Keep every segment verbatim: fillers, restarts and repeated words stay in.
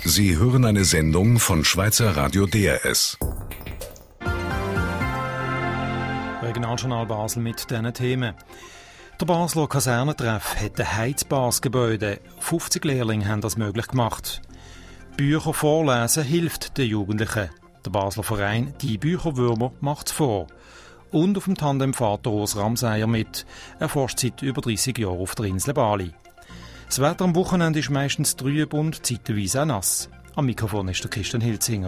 Sie hören eine Sendung von Schweizer Radio D R S. Regionaljournal Basel mit diesen Themen. Der Basler Kasernentreff hat ein heizbares Gebäude. fünfzig Lehrlinge haben das möglich gemacht. Bücher vorlesen hilft den Jugendlichen. Der Basler Verein «Die Bücherwürmer» macht es vor. Und auf dem Tandem fährt Urs Ramseyer mit. Er forscht seit über dreissig Jahren auf der Insel Bali. Das Wetter am Wochenende ist meistens trüb und zeitweise auch nass. Am Mikrofon ist der Christian Hilzinger.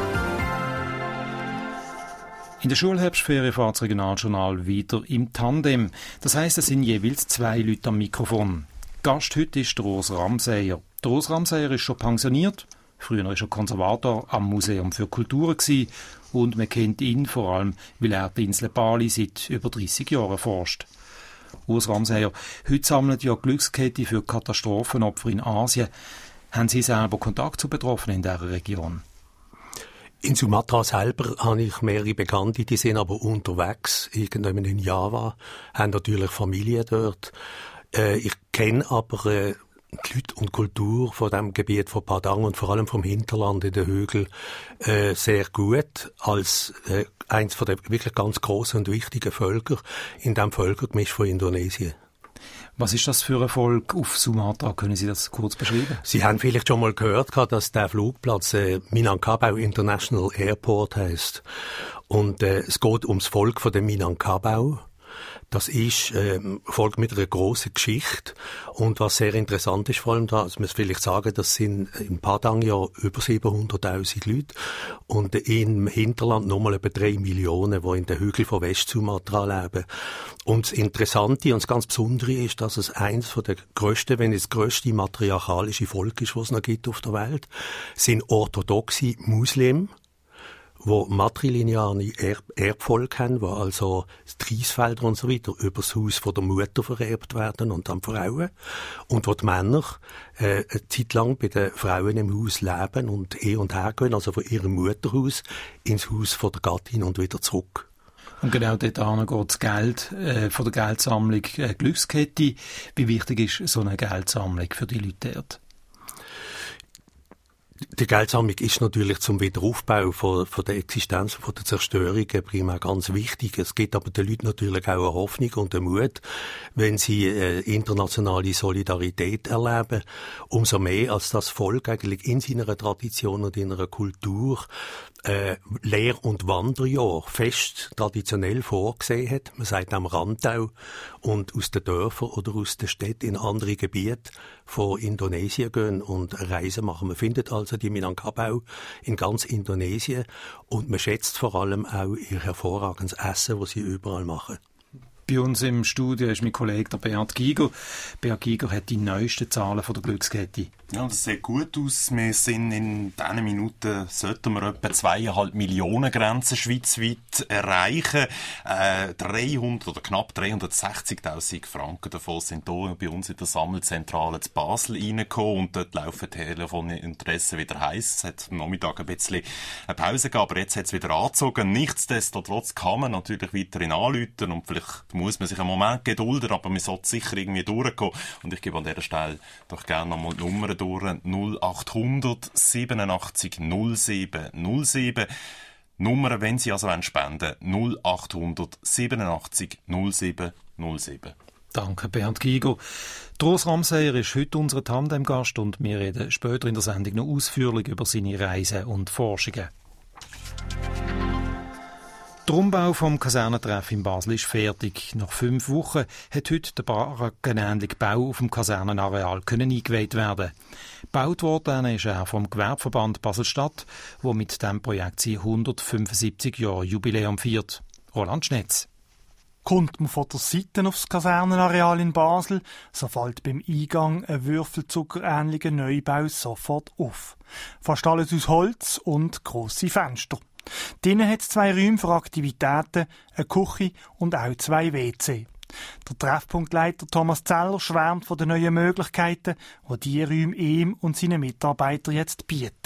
In der Schulherbstferien fährt das Regionaljournal wieder im Tandem. Das heisst, es sind jeweils zwei Leute am Mikrofon. Gast heute ist der Urs Ramseyer. Der Urs Ramseyer ist schon pensioniert. Früher war er Konservator am Museum für Kulturen gewesen. Und man kennt ihn vor allem, weil er die Insel Bali seit über dreissig Jahren forscht. Urs Ramseyer, heute sammelt ja Glückskette für Katastrophenopfer in Asien. Haben Sie selber Kontakt zu Betroffenen in dieser Region? In Sumatra selber habe ich mehrere Bekannte, die sind aber unterwegs, irgendwann in Java, haben natürlich Familie dort. Äh, ich kenne aber äh, die Leute und Kultur von dem Gebiet von Padang und vor allem vom Hinterland in den Hügeln äh, sehr gut als äh, eins von den wirklich ganz grossen und wichtigen Völker in dem Völkergemisch von Indonesien. Was ist das für ein Volk auf Sumatra? Können Sie das kurz beschreiben? Sie haben vielleicht schon mal gehört, dass der Flugplatz äh, Minangkabau International Airport heisst. Und äh, es geht ums Volk von dem Minangkabau. Das ist äh, Volk mit einer grossen Geschichte. Und was sehr interessant ist, vor allem da, also man muss vielleicht sagen, das sind in Padang ja über siebenhunderttausend Leute und im Hinterland nochmal etwa drei Millionen, die in den Hügeln von West-Sumatra leben. Und das Interessante und das ganz Besondere ist, dass es eins von der grössten, wenn nicht das grösste matriarchalische Volk ist, was es noch gibt auf der Welt, sind orthodoxe Muslime, wo matrilineare Erb Erbfolge haben, wo also die Reisfelder und so weiter über das Haus von der Mutter vererbt werden und dann Frauen. Und wo die Männer äh, eine Zeit lang bei den Frauen im Haus leben und eh und her gehen, also von ihrem Mutterhaus ins Haus von der Gattin und wieder zurück. Und genau dort geht das Geld äh, von der Geldsammlung äh, Glückskette. Wie wichtig ist so eine Geldsammlung für die Leute dort? Die Geldsammlung ist natürlich zum Wiederaufbau von, von der Existenz, von der Zerstörung primär ganz wichtig. Es gibt aber den Leuten natürlich auch eine Hoffnung und einen Mut, wenn sie äh, internationale Solidarität erleben. Umso mehr, als das Volk eigentlich in seiner Tradition und in einer Kultur äh, Lehr- und Wanderjahr fest traditionell vorgesehen hat. Man sagt am Rantau und aus den Dörfern oder aus den Städten in andere Gebiete von Indonesien gehen und Reisen machen. Man findet also die Minangkabau in ganz Indonesien und man schätzt vor allem auch ihr hervorragendes Essen, das sie überall machen. Bei uns im Studio ist mein Kollege der Beat Giger. Beat Giger hat die neuesten Zahlen von der Glückskette. Ja, das sieht gut aus. Wir sind in diesen Minuten, sollten wir etwa zweieinhalb Millionen Grenzen schweizweit erreichen. Äh, dreihundert oder knapp dreihundertsechzigtausend Franken davon sind hier bei uns in der Sammelzentrale zu Basel reingekommen und dort laufen die Telefone unterdessen wieder heiß. Es hat am Nachmittag ein bisschen eine Pause gegeben, aber jetzt hat es wieder angezogen. Nichtsdestotrotz kann man natürlich weiterhin anrufen und vielleicht muss man sich einen Moment gedulden, aber man sollte sicher irgendwie durchgehen. Und ich gebe an dieser Stelle doch gerne nochmal die Nummer durch. null achthundert siebenundachtzig null sieben null sieben. Nummer, wenn Sie also spenden wollen, null achthundert siebenundachtzig null sieben null sieben. Danke, Bernd Giger. Urs Ramseyer ist heute unser Tandemgast und wir reden später in der Sendung noch ausführlich über seine Reisen und Forschungen. Der Umbau vom Kasernentreff in Basel ist fertig. Nach fünf Wochen hat heute der parkenähnliche Bau auf dem Kasernenareal können eingeweiht werden. Gebaut worden ist er vom Gewerbeverband Basel-Stadt, der mit diesem Projekt sein hundertfünfundsiebzig Jahre Jubiläum feiert. Roland Schnetz. Kommt man von der Seite aufs Kasernenareal in Basel, so fällt beim Eingang ein würfelzuckerähnlicher Neubau sofort auf. Fast alles aus Holz und grosse Fenster. Drinnen hat es zwei Räume für Aktivitäten, eine Küche und auch zwei W C. Der Treffpunktleiter Thomas Zeller schwärmt von den neuen Möglichkeiten, die diese Räume ihm und seinen Mitarbeitern jetzt bieten.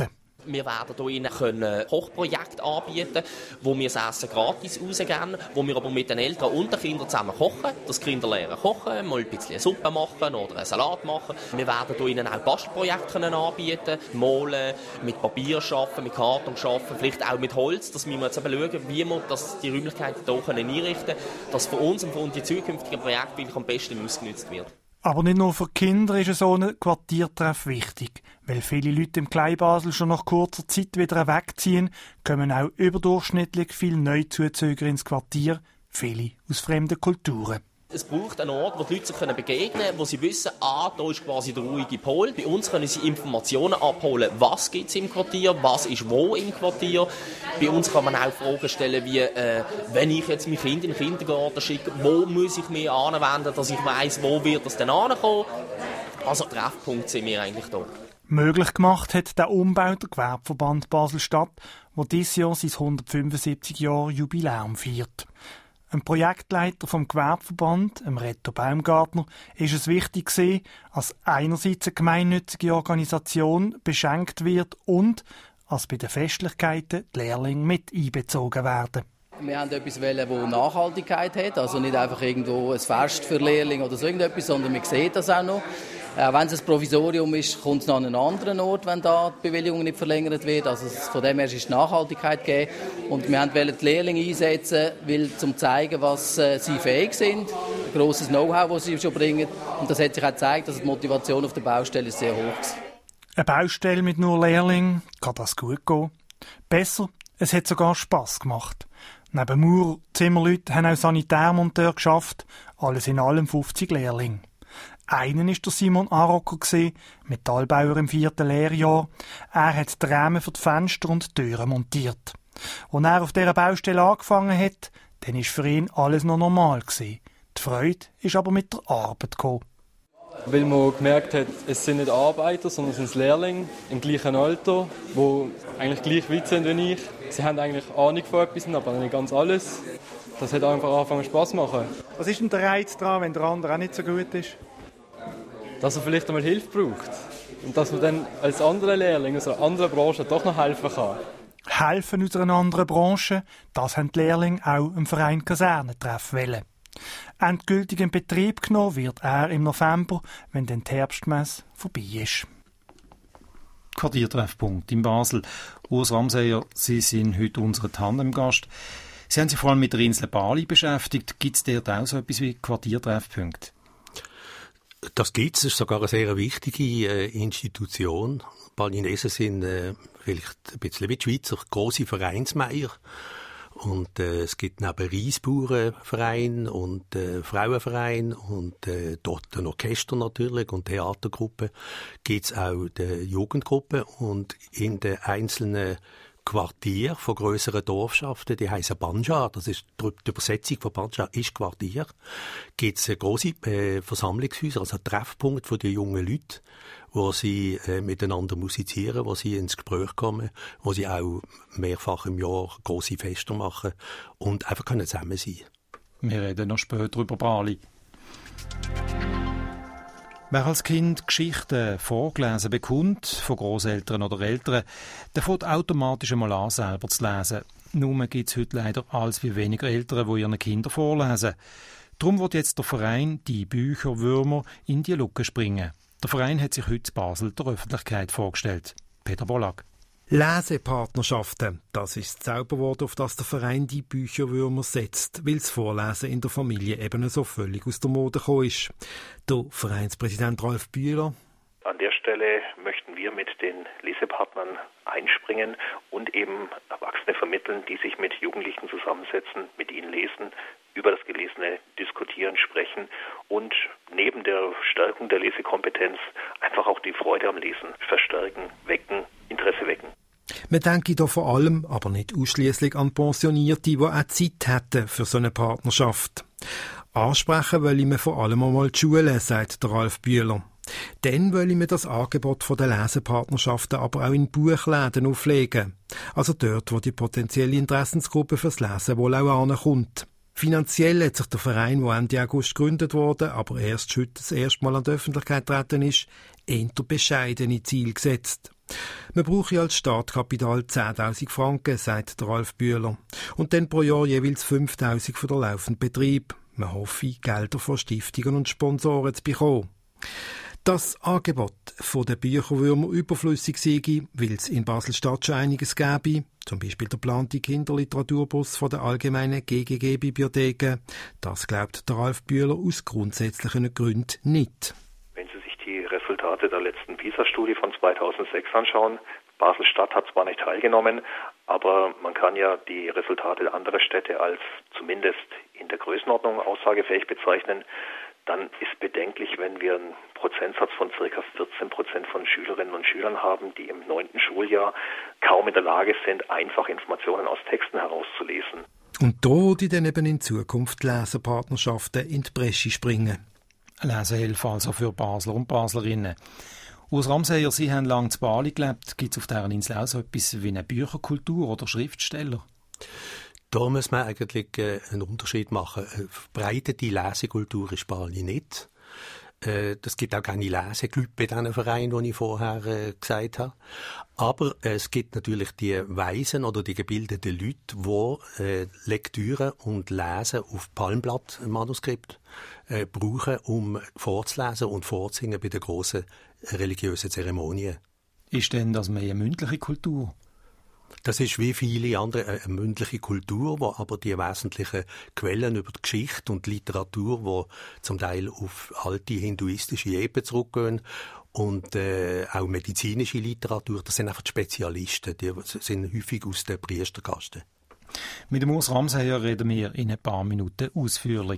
Wir werden hier Ihnen können Kochprojekte anbieten, wo wir das Essen gratis rausgeben, wo wir aber mit den Eltern und den Kindern zusammen kochen. Das Kinder lernen kochen, mal ein bisschen eine Suppe machen oder einen Salat machen. Wir werden hier Ihnen auch Bastelprojekte können anbieten, malen, mit Papier arbeiten, mit Karton arbeiten, vielleicht auch mit Holz. Das müssen wir jetzt eben schauen, wie wir das, die Räumlichkeiten hier können einrichten können, dass für uns und für die zukünftigen Projekte am besten ausgenutzt wird. Aber nicht nur für Kinder ist so ein Quartiertreff wichtig. Weil viele Leute im Kleinbasel schon nach kurzer Zeit wieder wegziehen, kommen auch überdurchschnittlich viele Neuzuzüger ins Quartier, viele aus fremden Kulturen. Es braucht einen Ort, wo die Leute sich begegnen können, wo sie wissen, ah, da ist quasi der ruhige Pol. Bei uns können sie Informationen abholen, was gibt es im Quartier, was ist wo im Quartier. Bei uns kann man auch Fragen stellen, wie, äh, wenn ich jetzt mein Kind in den Kindergarten schicke, wo muss ich mich anwenden, dass ich weiss, wo wird das denn ankommen. Also Treffpunkt sind wir eigentlich da. Möglich gemacht hat der Umbau der Gewerbeverband Basel-Stadt, der dieses Jahr sein hundertfünfundsiebzig Jahre Jubiläum feiert. Ein Projektleiter vom Gewerbeverband, dem Reto Baumgartner, ist es wichtig gewesen, dass einerseits eine gemeinnützige Organisation beschenkt wird und dass bei den Festlichkeiten die Lehrlinge mit einbezogen werden. Wir haben etwas wollen, das Nachhaltigkeit hat, also nicht einfach irgendwo ein Fest für Lehrlinge oder so irgendetwas, sondern man sieht das auch noch. Äh, wenn es ein Provisorium ist, kommt es noch an einen anderen Ort, wenn da die Bewilligung nicht verlängert wird. Also von dem her ist die Nachhaltigkeit gegeben. Und wir wollten die Lehrlinge einsetzen, weil, um zu zeigen, was äh, sie fähig sind. Ein grosses Know-how, das sie schon bringen. Und das hat sich auch gezeigt, dass die Motivation auf der Baustelle sehr hoch ist. Eine Baustelle mit nur Lehrlingen, kann das gut gehen? Besser, es hat sogar Spass gemacht. Neben Maurer, Zimmerleuten haben auch Sanitärmonteur geschafft, alles in allem fünfzig Lehrlinge. Einen war der Simon Arocker, Metallbauer im vierten Lehrjahr. Er hat die Rahmen für die Fenster und die Türen montiert. Als er auf dieser Baustelle angefangen hat, dann war für ihn alles noch normal gewesen. Die Freude ist aber mit der Arbeit gekommen. Weil man gemerkt hat, es sind nicht Arbeiter, sondern es sind Lehrlinge im gleichen Alter, die eigentlich gleich weit sind wie ich. Sie haben eigentlich Ahnung von etwas, aber nicht ganz alles. Das hat einfach angefangen Spass zu machen. Was ist denn der Reiz daran, wenn der andere auch nicht so gut ist? Dass er vielleicht einmal Hilfe braucht. Und dass man dann als anderer Lehrling aus einer anderen Branche doch noch helfen kann. Helfen aus einer anderen Branche, das haben die Lehrlinge auch im Verein Kasernentreff wollen. Endgültig in Betrieb genommen wird er im November, wenn dann die Herbstmesse vorbei ist. Quartiertreffpunkt in Basel. Urs Ramseyer, Sie sind heute unser Tandemgast. Sie haben sich vor allem mit der Insel Bali beschäftigt. Gibt es dort auch so etwas wie Quartiertreffpunkte? Das gibt es. Das ist sogar eine sehr wichtige äh, Institution. Balinesen sind äh, vielleicht ein bisschen wie die Schweizer grosse Vereinsmeier. Und äh, es gibt neben Reisbauernverein und äh, Frauenverein und äh, dort ein Orchester natürlich und Theatergruppe, gibt es auch die Jugendgruppe. Und in den einzelnen Quartier von grösseren Dorfschaften, die heissen Banjar, das ist die Übersetzung von Banjar ist Quartier, gibt es grosse äh, Versammlungshäuser, also ein Treffpunkt für die jungen Leute, wo sie äh, miteinander musizieren, wo sie ins Gespräch kommen, wo sie auch mehrfach im Jahr grosse Feste machen und einfach können zusammen sein. Wir reden noch später über Bali. Wer als Kind Geschichten vorgelesen bekommt, von Grosseltern oder Eltern, der fängt automatisch einmal an, selber zu lesen. Nur gibt es heute leider alles wie weniger Eltern, die ihren Kindern vorlesen. Darum wird jetzt der Verein «Die Bücherwürmer» in die Lücke springen. Der Verein hat sich heute in Basel der Öffentlichkeit vorgestellt. Peter Bollack. Lesepartnerschaften, das ist das Zauberwort, auf das der Verein «Die Bücherwürmer» setzt, weil das Vorlesen in der Familie eben so völlig aus der Mode gekommen ist. Der Vereinspräsident Ralf Bühler. An der Stelle möchten wir mit den Lesepartnern einspringen und eben Erwachsene vermitteln, die sich mit Jugendlichen zusammensetzen, mit ihnen lesen, über das Gelesene diskutieren, sprechen und neben der Stärkung der Lesekompetenz einfach auch die Freude am Lesen verstärken, wecken, Interesse wecken. Man denke da vor allem, aber nicht ausschliesslich an Pensionierte, die auch Zeit hätten für so eine Partnerschaft. Ansprechen will ich mir vor allem einmal die Schule, sagt der Ralf Bühler. Dann will ich mir das Angebot der Lesepartnerschaften aber auch in Buchläden auflegen. Also dort, wo die potenzielle Interessensgruppe fürs Lesen wohl auch ankommt. Finanziell hat sich der Verein, der Ende August gegründet wurde, aber erst heute das erste Mal an die Öffentlichkeit getreten ist, eher bescheidene Ziele gesetzt. Man brauche als Startkapital zehntausend Franken, sagt der Ralf Bühler. Und dann pro Jahr jeweils fünftausend für den laufenden Betrieb. Man hoffe, Gelder von Stiftungen und Sponsoren zu bekommen. Das Angebot der Bücherwürmer überflüssig sei, weil es in Basel-Stadt schon einiges gäbe, zum Beispiel der geplante Kinderliteraturbus von der allgemeinen G G G-Bibliotheken. Das glaubt der Ralf Bühler aus grundsätzlichen Gründen nicht. Wenn Sie sich die Resultate der letzten PISA-Studie von zweitausendsechs anschauen, Basel-Stadt hat zwar nicht teilgenommen, aber man kann ja die Resultate anderer Städte als zumindest in der Größenordnung aussagefähig bezeichnen. Dann ist bedenklich, wenn wir einen Prozentsatz von ca. vierzehn Prozent von Schülerinnen und Schülern haben, die im neunten Schuljahr kaum in der Lage sind, einfach Informationen aus Texten herauszulesen. Und da würde dann eben in Zukunft Lesepartnerschaften in die Bresche springen. Lesehilfe also für Basler und Baslerinnen. Urs Ramseyer, Sie haben lange in Bali gelebt. Gibt es auf dieser Insel auch so etwas wie eine Bücherkultur oder Schriftsteller? Da muss man eigentlich äh, einen Unterschied machen. Eine verbreitete Lesekultur ist Bali nicht. Äh, es gibt auch keine Leseklube in diesen Vereinen, die ich vorher äh, gesagt habe. Aber äh, es gibt natürlich die Weisen oder die gebildeten Leute, die äh, Lektüre und Lesen auf Palmblatt-Manuskript äh, brauchen, um vorzulesen und vorzusingen bei den grossen religiösen Zeremonien. Ist denn das mehr eine mündliche Kultur? Das ist wie viele andere eine mündliche Kultur, wo aber die wesentlichen Quellen über die Geschichte und die Literatur, wo zum Teil auf alte hinduistische Epen zurückgehen und äh, auch medizinische Literatur, das sind einfach die Spezialisten, die sind häufig aus der Priesterkaste. Mit dem Urs Ramseyer reden wir in ein paar Minuten ausführlich.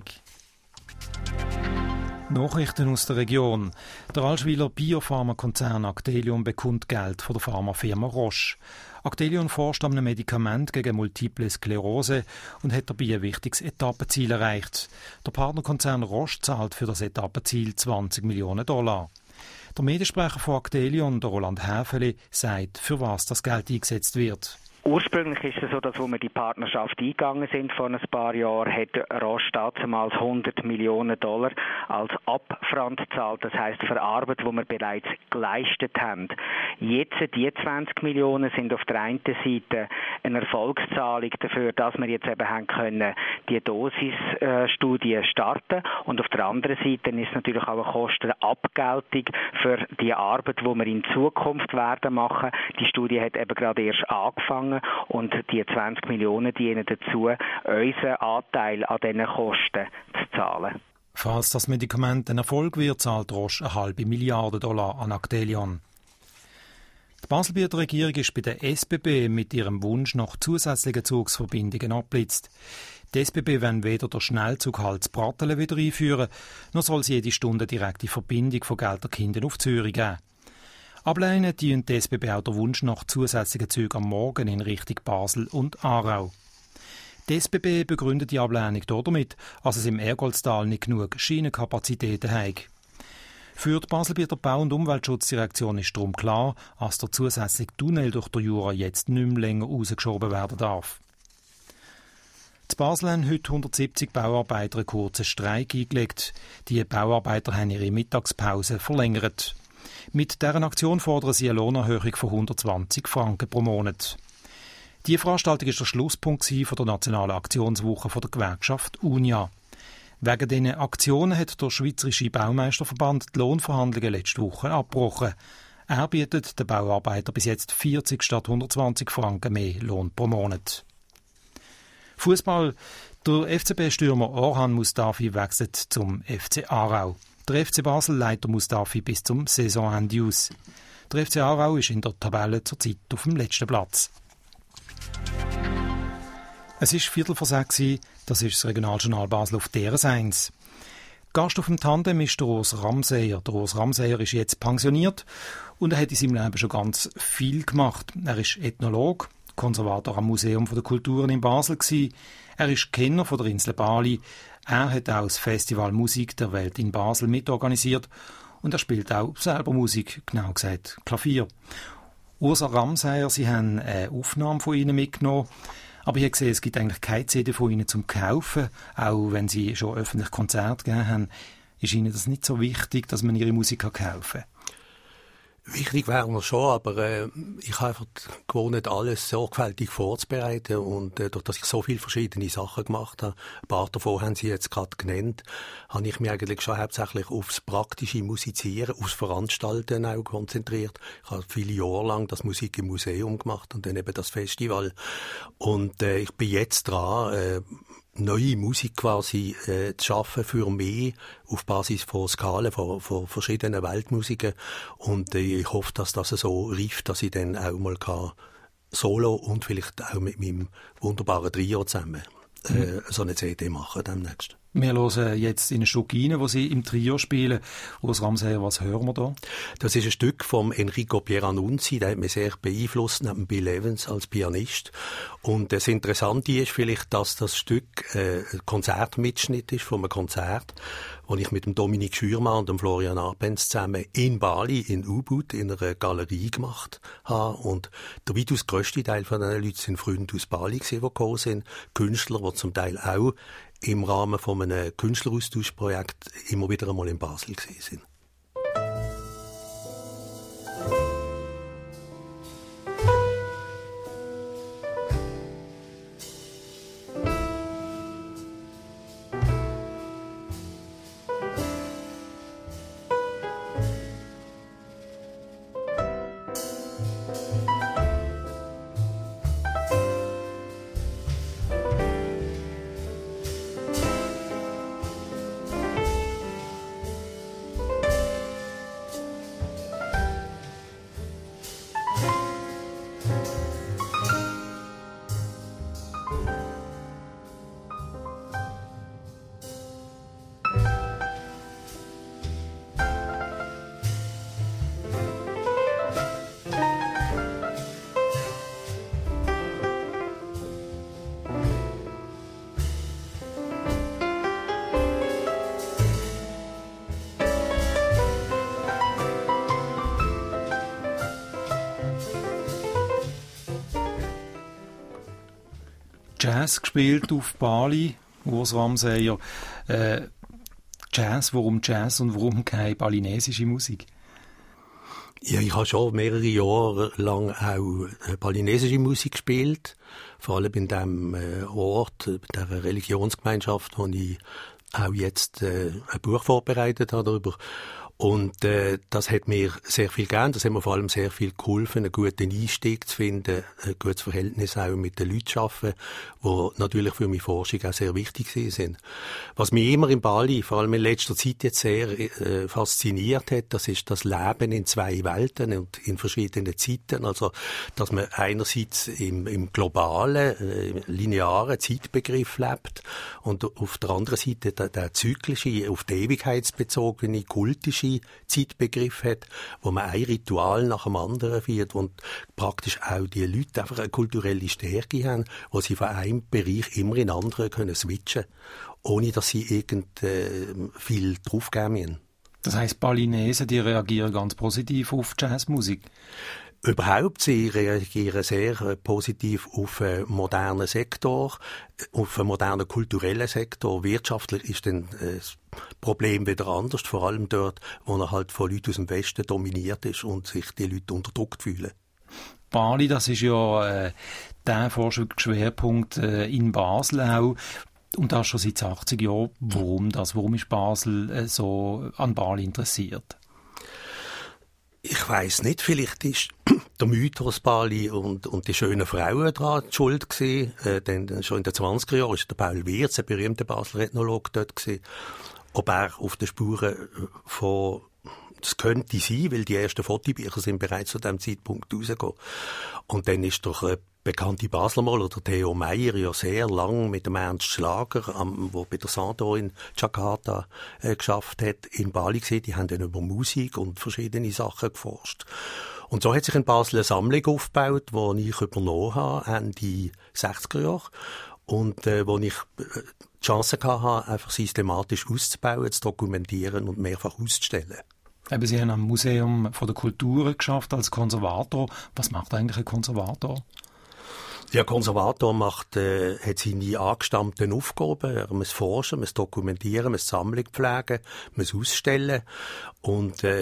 Nachrichten aus der Region. Der Allschwiler Biopharmakonzern Actelion bekommt Geld von der Pharmafirma Roche. Actelion forscht an einem Medikament gegen Multiple Sklerose und hat dabei ein wichtiges Etappenziel erreicht. Der Partnerkonzern Roche zahlt für das Etappenziel zwanzig Millionen Dollar. Der Mediensprecher von Actelion, der Roland Häfeli, sagt, für was das Geld eingesetzt wird. Ursprünglich ist es so, dass wo wir die Partnerschaft eingegangen sind vor ein paar Jahren, hat Roche damals hundert Millionen Dollar als Upfront gezahlt, das heisst für Arbeit, die wir bereits geleistet haben. Jetzt, die zwanzig Millionen sind auf der einen Seite eine Erfolgszahlung dafür, dass wir jetzt eben haben können, die Dosisstudie starten, und auf der anderen Seite ist natürlich auch eine Kostenabgeltung für die Arbeit, die wir in Zukunft werden machen. Die Studie hat eben gerade erst angefangen und die zwanzig Millionen dienen dazu, unseren Anteil an diesen Kosten zu zahlen. Falls das Medikament ein Erfolg wird, zahlt Roche eine halbe Milliarde Dollar an Actelion. Die Baselbieter Regierung ist bei der S B B mit ihrem Wunsch nach zusätzlichen Zugsverbindungen abblitzt. Die S B B will weder den Schnellzug Hals-Pratteln wieder einführen, noch soll es jede Stunde direkte Verbindung von Gelterkinden auf Zürich geben. Ablehnen die und die S B B auch der Wunsch nach zusätzlichen Zügen am Morgen in Richtung Basel und Aarau. Die S B B begründet die Ablehnung damit, dass es im Ergoldstal nicht genug Schienenkapazitäten hat. Für die Baselbieter Bau- und Umweltschutzdirektion ist darum klar, dass der zusätzliche Tunnel durch den Jura jetzt nicht mehr länger rausgeschoben werden darf. In Basel haben heute hundertsiebzig Bauarbeiter einen kurzen Streik eingelegt. Die Bauarbeiter haben ihre Mittagspause verlängert. Mit deren Aktion fordern sie eine Lohnerhöhung von hundertzwanzig Franken pro Monat. Die Veranstaltung war der Schlusspunkt von der nationalen Aktionswoche der Gewerkschaft UNIA. Wegen diesen Aktionen hat der Schweizerische Baumeisterverband die Lohnverhandlungen letzte Woche abgebrochen. Er bietet den Bauarbeitern bis jetzt vierzig statt hundertzwanzig Franken mehr Lohn pro Monat. Fußball. Der F C B-Stürmer Orhan Mustafi wechselt zum F C Aarau. Der F C Basel leitet Mustafi bis zum Saisonende aus. Der F C Aarau ist in der Tabelle zurzeit auf dem letzten Platz. Es ist Viertel vor sechs, das ist das Regionaljournal Basel auf D R S eins. Gast auf dem Tandem ist der Urs Ramseyer. Der Urs Ramseyer ist jetzt pensioniert und er hat in seinem Leben schon ganz viel gemacht. Er ist Ethnologe, Konservator am Museum der Kulturen in Basel gewesen. Er ist Kenner von der Insel Bali. Er hat auch das Festival Musik der Welt in Basel mitorganisiert und er spielt auch selber Musik, genau gesagt Klavier. Urs Ramseyer, Sie haben eine Aufnahme von Ihnen mitgenommen, aber ich habe gesehen, es gibt eigentlich keine C D von Ihnen zum Kaufen, auch wenn Sie schon öffentlich Konzerte gegeben haben. Ist Ihnen das nicht so wichtig, dass man Ihre Musik kaufen kann? Wichtig wäre mir schon, aber äh, ich habe einfach gewohnt, alles sorgfältig vorzubereiten und äh, durch dass ich so viele verschiedene Sachen gemacht habe, ein paar davon haben Sie jetzt gerade genannt, habe ich mich eigentlich schon hauptsächlich aufs praktische Musizieren, aufs Veranstalten auch konzentriert. Ich habe viele Jahre lang das Musik im Museum gemacht und dann eben das Festival. Und äh, ich bin jetzt dran, äh, neue Musik quasi äh, zu schaffen für mich auf Basis von Skalen, von, von verschiedenen Weltmusiken. Und äh, ich hoffe, dass das so reift, dass ich dann auch mal kann solo und vielleicht auch mit meinem wunderbaren Trio zusammen äh, mhm. so eine C D machen demnächst. Wir hören jetzt in ein Stück rein, wo Sie im Trio spielen. Urs Ramseyer, was hören wir da? Das ist ein Stück von Enrico Pieranunzi, der hat mich sehr beeinflusst, neben Bill Evans als Pianist. Und das Interessante ist vielleicht, dass das Stück äh, ein Konzertmitschnitt ist von einem Konzert, das ich mit dem Dominik Schürmann und dem Florian Arbenz zusammen in Bali, in Ubud, in einer Galerie gemacht habe. Und der weitaus grösste Teil von diesen Leuten sind Freunde aus Bali gewesen, die gekommen sind. Künstler, die zum Teil auch im Rahmen von einem Künstleraustauschprojekt immer wieder einmal in Basel gewesen sind. Jazz gespielt auf Bali, Urs Ramseyer. Äh, Jazz, warum Jazz und warum keine balinesische Musik? Ja, ich habe schon mehrere Jahre lang auch balinesische Musik gespielt, vor allem in dem äh, Ort, in der Religionsgemeinschaft, wo ich auch jetzt äh, ein Buch vorbereitet habe darüber. Und äh, das hat mir sehr viel gegeben, das hat mir vor allem sehr viel geholfen, einen guten Einstieg zu finden, ein gutes Verhältnis auch mit den Leuten zu schaffen, die natürlich für meine Forschung auch sehr wichtig sind. Was mich immer in Bali, vor allem in letzter Zeit jetzt sehr äh, fasziniert hat, das ist das Leben in zwei Welten und in verschiedenen Zeiten. Also, dass man einerseits im, im globalen, äh, linearen Zeitbegriff lebt und auf der anderen Seite der, der zyklische, auf die ewigkeitsbezogene, kultische Zeitbegriff hat, wo man ein Ritual nach dem anderen führt und praktisch auch die Leute einfach eine kulturelle Stärke haben, wo sie von einem Bereich immer in anderen können switchen, ohne dass sie irgend äh, viel draufgeben müssen. Das heisst, Balinesen, die reagieren ganz positiv auf Jazzmusik? Überhaupt, sie reagieren sehr äh, positiv auf einen modernen Sektor, auf einen modernen kulturellen Sektor. Wirtschaftlich ist dann äh, das Problem wieder anders, vor allem dort, wo er halt von Leuten aus dem Westen dominiert ist und sich die Leute unterdrückt fühlen. Bali, das ist ja äh, der Forschungsschwerpunkt äh, in Basel auch. Und das schon seit achtzig Jahren. Warum das? Warum ist Basel äh, so an Bali interessiert? Ich weiss nicht, vielleicht ist der Mythos Bali und, und die schönen Frauen daran die schuld gewesen. Äh, denn schon in den zwanziger Jahren ist der Paul Wirz, ein berühmter Basler Ethnologe, dort gewesen. Ob er auf den Spuren von, das könnte sein, weil die ersten Fotobücher sind bereits zu diesem Zeitpunkt rausgekommen. Und dann ist doch eine bekannte Basler Maler, der Theo Meyer, ja sehr lang mit dem Ernst Schlager, am, wo bei der Sandor in Jakarta äh, geschafft hat, in Bali gesehen. Die haben dann über Musik und verschiedene Sachen geforscht. Und so hat sich in Basel eine Sammlung aufgebaut, die ich übernommen habe, Ende sechziger Jahre. Und äh, wo ich äh, die Chance hatte, einfach systematisch auszubauen, zu dokumentieren und mehrfach auszustellen. Eben, Sie haben am Museum von der Kultur geschafft als Konservator. Was macht eigentlich ein Konservator? Der Konservator macht, äh, hat seine angestammten Aufgaben. Er muss forschen, muss dokumentieren, muss Sammlung pflegen, muss ausstellen. Und äh,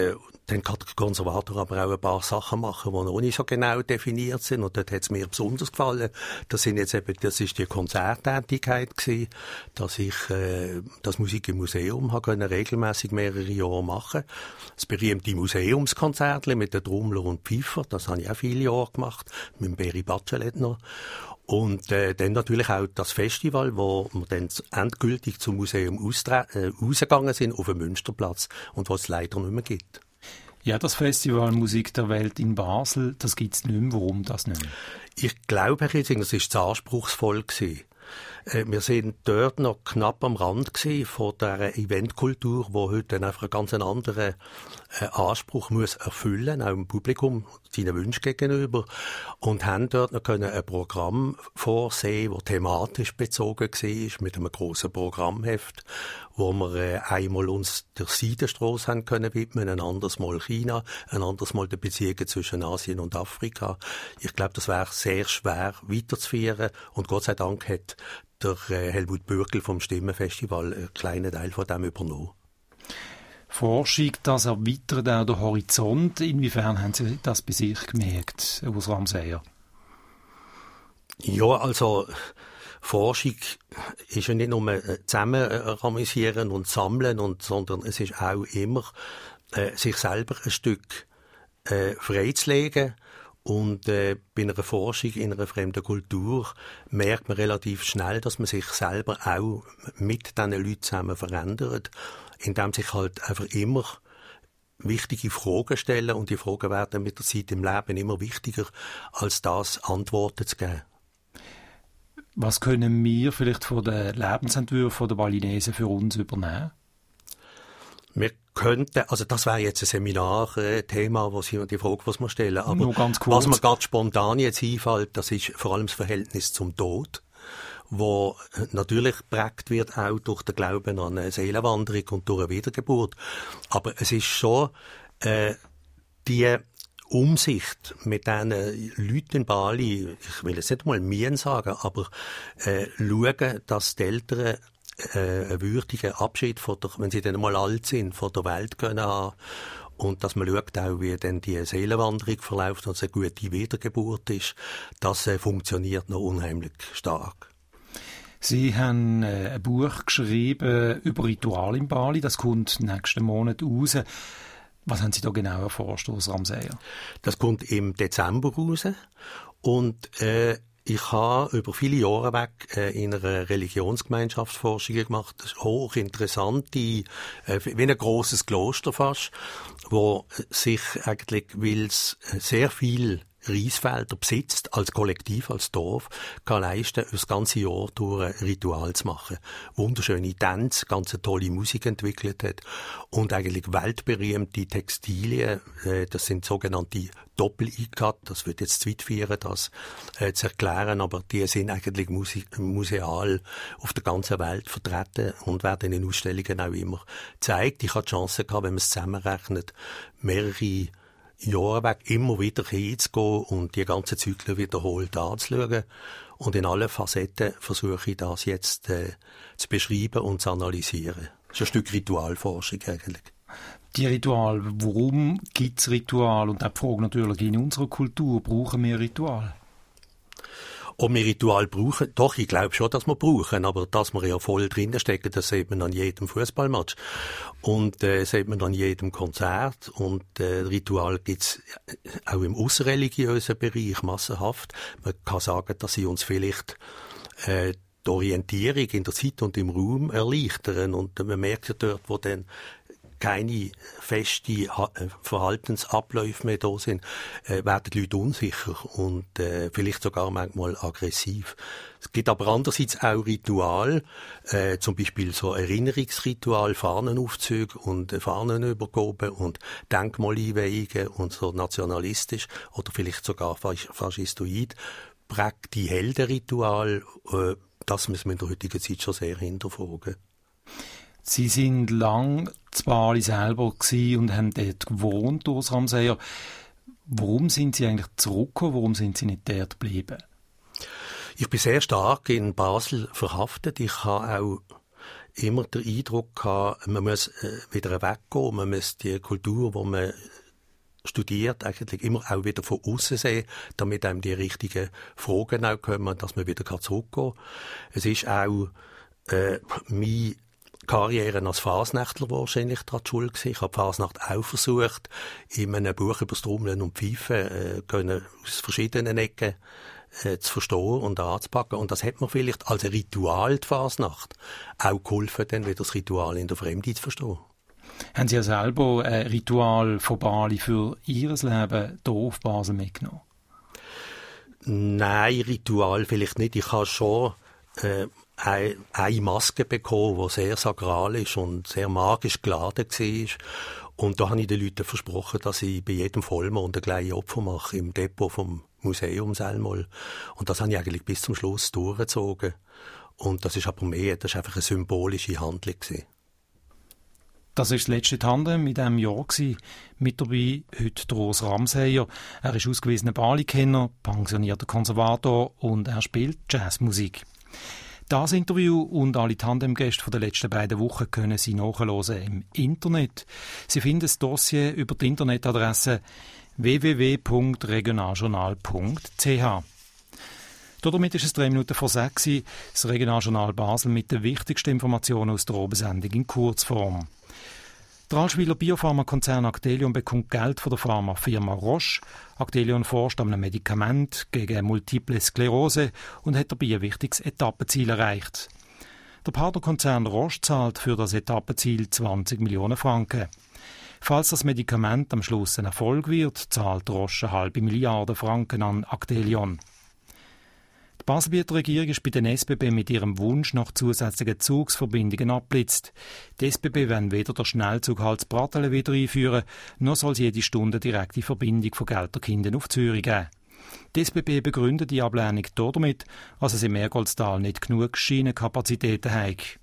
dann kann der Konservator aber auch ein paar Sachen machen, die noch nicht so genau definiert sind. Und dort hat es mir besonders gefallen. Das sind jetzt eben, das ist die Konzerttätigkeit gewesen, dass ich äh, das Musik im Museum habe können regelmäßig mehrere Jahre machen. Das berühmte Museumskonzert mit den Trommler und Pfeifer, das habe ich auch viele Jahre gemacht, mit dem Berry Bachelet noch. Und äh, dann natürlich auch das Festival, wo wir dann endgültig zum Museum austra- äh, rausgegangen sind, auf dem Münsterplatz, und was es leider nicht mehr gibt. Ja, das Festival Musik der Welt in Basel, das gibt es nicht mehr. Warum das nicht mehr? Ich glaube, Herr Riesinger, es war zu anspruchsvoll gewesen. Äh, wir sind dort noch knapp am Rand gewesen von dieser Eventkultur, die heute dann einfach einen ganz anderen äh, Anspruch muss erfüllen, auch im Publikum, seinen Wünschen gegenüber, und haben dort noch können ein Programm vorsehen, das thematisch bezogen war, mit einem grossen Programmheft, wo wir äh, einmal uns der Seidenstrasse haben können widmen, ein anderes Mal China, ein anderes Mal die Beziehungen zwischen Asien und Afrika. Ich glaube, das wäre sehr schwer weiterzuführen, und Gott sei Dank hat der äh, Helmut Bürgel vom Stimmenfestival einen kleinen Teil von dem übernommen. Forschung, das erweitert auch den Horizont. Inwiefern haben Sie das bei sich gemerkt, Urs Ramseyer? Ja, also Forschung ist ja nicht nur zusammen ramisieren und sammeln, und, sondern es ist auch immer, äh, sich selber ein Stück äh, freizulegen. Und äh, bei einer Forschung in einer fremden Kultur merkt man relativ schnell, dass man sich selber auch mit diesen Leuten zusammen verändert, indem sich halt einfach immer wichtige Fragen stellen, und die Fragen werden mit der Zeit im Leben immer wichtiger, als das Antworten zu geben. Was können wir vielleicht von den Lebensentwürfen der Balinesen für uns übernehmen? Wir könnten, also das wäre jetzt ein Seminarthema, wo Sie die Frage, was wir stellen, aber nur ganz kurz. Was mir ganz spontan jetzt einfällt, das ist vor allem das Verhältnis zum Tod, wo natürlich geprägt wird auch durch den Glauben an eine Seelenwanderung und durch eine Wiedergeburt. Aber es ist schon äh, die Umsicht mit diesen Leuten in Bali, ich will jetzt nicht mal Mien sagen, aber äh, schauen, dass die Eltern äh, einen würdigen Abschied, von der, wenn sie dann mal alt sind, von der Welt können haben. Und dass man schaut auch, wie dann die Seelenwanderung verläuft und es eine gute Wiedergeburt ist, das äh, funktioniert noch unheimlich stark. Sie haben äh, ein Buch geschrieben über Ritual in Bali, das kommt nächsten Monat raus. Was haben Sie da genau erforscht, Urs Ramseyer? Das kommt im Dezember raus, und äh, ich habe über viele Jahre weg äh, in einer Religionsgemeinschaftsforschung gemacht. Das ist hochinteressante, äh, wie ein grosses Kloster fast, wo sich eigentlich, weil es sehr viel Reisfelder besitzt, als Kollektiv, als Dorf, kann leisten, das ganze Jahr durch ein Ritual zu machen. Wunderschöne Tänze, ganz tolle Musik entwickelt hat und eigentlich weltberühmte Textilien, äh, das sind sogenannte Doppel-I-Cut, das wird jetzt zu weit führen, das äh, zu erklären, aber die sind eigentlich muse- museal auf der ganzen Welt vertreten und werden in Ausstellungen auch immer gezeigt. Ich hatte die Chance gehabt, wenn man es zusammenrechnet, mehrere Jahre weg immer wieder hinzugehen und die ganzen Zyklen wiederholt anzuschauen. Und in allen Facetten versuche ich das jetzt äh, zu beschreiben und zu analysieren. Das ist ein Stück Ritualforschung eigentlich. Die Ritual, warum gibt es Ritual? Und auch die Frage natürlich, in unserer Kultur brauchen wir Ritual? Ob wir Ritual brauchen? Doch, ich glaube schon, dass wir brauchen, aber dass wir ja voll drinnen stecken, das sieht man an jedem Fußballmatch und äh, sieht man an jedem Konzert, und äh, Ritual gibt's auch im außerreligiösen Bereich massenhaft. Man kann sagen, dass sie uns vielleicht äh, die Orientierung in der Zeit und im Raum erleichtern, und äh, man merkt ja dort, wo dann keine festen Verhaltensabläufe mehr da sind, äh, werden die Leute unsicher und äh, vielleicht sogar manchmal aggressiv. Es gibt aber andererseits auch Ritual, äh, zum Beispiel so Erinnerungsritual, Fahnenaufzüge und äh, Fahnenübergabe und Denkmaleinweihungen und so nationalistisch oder vielleicht sogar fas- faschistoid. Prägt die Heldenritual, äh, das müssen wir in der heutigen Zeit schon sehr hinterfragen. Sie sind lang zu Bali selber gewesen und haben dort gewohnt, Urs Ramseyer. Warum sind Sie eigentlich zurückgekommen? Warum sind Sie nicht dort geblieben? Ich bin sehr stark in Basel verhaftet. Ich habe auch immer den Eindruck gehabt, man muss äh, wieder weggehen, man muss die Kultur, die man studiert, eigentlich immer auch wieder von außen sehen, damit einem die richtigen Fragen auch kommen, dass man wieder zurückgehen kann. Es ist auch äh, meine Karriere als Fasnächtler wahrscheinlich daran die Schuld gewesen. Ich habe die Fasnacht auch versucht, in einem Buch über das Trommeln und Pfeifen äh, können aus verschiedenen Ecken äh, zu verstehen und anzupacken. Und das hat mir vielleicht als ein Ritual die Fasnacht auch geholfen, dann wieder das Ritual in der Fremde zu verstehen. Haben Sie ja selber ein Ritual von Bali für Ihr Leben hier auf Basel mitgenommen? Nein, Ritual vielleicht nicht. Ich habe schon äh, eine, eine Maske bekommen, die sehr sakral ist und sehr magisch geladen war. Und da habe ich den Leuten versprochen, dass ich bei jedem Vollmond ein kleines Opfer mache im Depot vom Museum Selmol. Und das habe ich eigentlich bis zum Schluss durchgezogen. Und das ist aber mehr, das ist einfach eine symbolische Handlung gewesen. Das war das letzte Tandem in diesem Jahr. Mit dabei heute Urs Ramseyer. Er ist ausgewiesener Bali-Kenner, pensionierter Konservator und er spielt Jazzmusik. Das Interview und alle Tandemgäste der letzten beiden Wochen können Sie nachhören im Internet. Sie finden das Dossier über die Internetadresse w w w punkt regionaljournal punkt c h. Damit ist es drei Minuten vor sechs, das Regionaljournal Basel mit den wichtigsten Informationen aus der Obersendung in Kurzform. Der Allschwiler Biopharmakonzern Actelion bekommt Geld von der Pharmafirma Roche. Actelion forscht an einem Medikament gegen Multiple Sklerose und hat dabei ein wichtiges Etappenziel erreicht. Der Partnerkonzern Roche zahlt für das Etappenziel zwanzig Millionen Franken. Falls das Medikament am Schluss ein Erfolg wird, zahlt Roche eine halbe Milliarde Franken an Actelion. Die Baselbieter Regierung ist bei den S B B mit ihrem Wunsch nach zusätzlichen Zugsverbindungen abblitzt. Die S B B wollen weder den Schnellzug Hals-Bratelen wieder einführen, noch soll es jede Stunde direkte Verbindung von Gelterkinden auf Zürich geben. Die S B B begründet die Ablehnung damit, dass es im Ergoldstal nicht genug Schienenkapazitäten hat.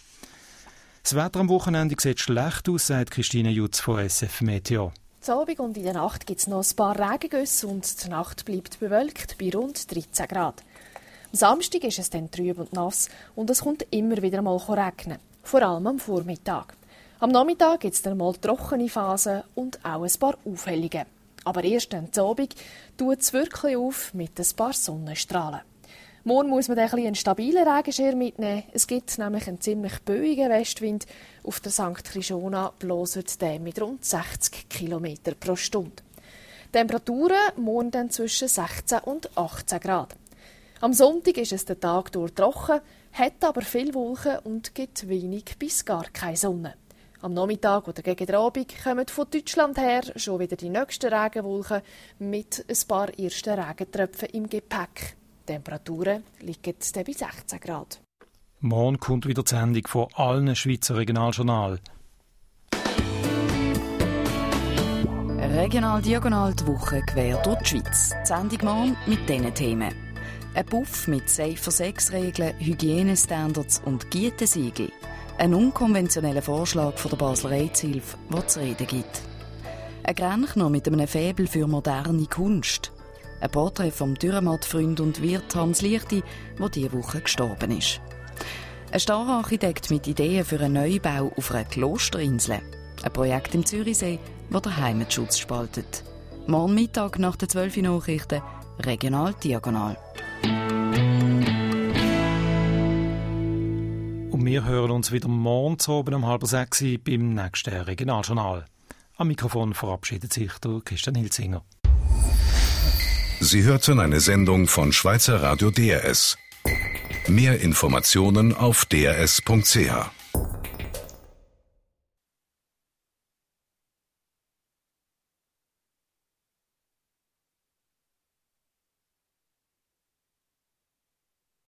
Das Wetter am Wochenende sieht schlecht aus, sagt Christine Jutz von S F Meteo. Am Abend und in der Nacht gibt es noch ein paar Regengüsse und die Nacht bleibt bewölkt bei rund dreizehn Grad. Am Samstag ist es dann trüb und nass und es kommt immer wieder mal regnen, vor allem am Vormittag. Am Nachmittag gibt es dann mal trockene Phasen und auch ein paar Aufhellungen. Aber erst am Abend tut es wirklich auf mit ein paar Sonnenstrahlen. Morgen muss man dann ein einen stabilen Regenschirm mitnehmen. Es gibt nämlich einen ziemlich böigen Westwind. Auf der Sankt Krishona bläst der mit rund sechzig Kilometer pro Stunde. Temperaturen morgen dann zwischen sechzehn und achtzehn Grad. Am Sonntag ist es den Tag durch trocken, hat aber viel Wolken und gibt wenig bis gar keine Sonne. Am Nachmittag oder gegen den Abend kommen von Deutschland her schon wieder die nächsten Regenwolken mit ein paar ersten Regentröpfen im Gepäck. Die Temperaturen liegen bei sechzehn Grad. Morgen kommt wieder die Sendung von allen Schweizer Regionaljournal. Regional Diagonal die Woche quer durch die Schweiz. Die Sendung morgen mit diesen Themen. Ein Puff mit Safer-Sex-Regeln, Hygienestandards und Gütesiegel. Ein unkonventioneller Vorschlag von der Basler AIDS-Hilfe, der zu reden gibt. Ein Grenchner mit einem Faible für moderne Kunst. Ein Porträt vom Dürrematt-Freund und Wirt Hans Liechti, der diese Woche gestorben ist. Ein Stararchitekt mit Ideen für einen Neubau auf einer Klosterinsel. Ein Projekt im Zürichsee, das den Heimatschutz spaltet. Morgen Mittag nach den zwölf Nachrichten, Regional Diagonal. Und wir hören uns wieder morgen zu oben um halb sechs beim nächsten Regionaljournal. Am Mikrofon verabschiedet sich der Christian Hilzinger. Sie hörten eine Sendung von Schweizer Radio D R S. Mehr Informationen auf d r s punkt c h.